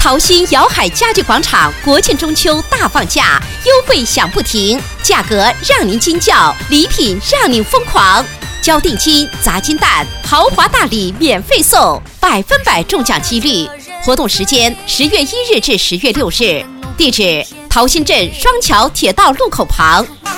桃心瑶海家具广场国庆中秋大放价，优惠享不停，价格让您惊叫，礼品让您疯狂。交定金、砸金蛋，豪华大礼免费送，100%中奖几率。活动时间10月1日至10月6日，地址桃心镇双桥铁道路口旁。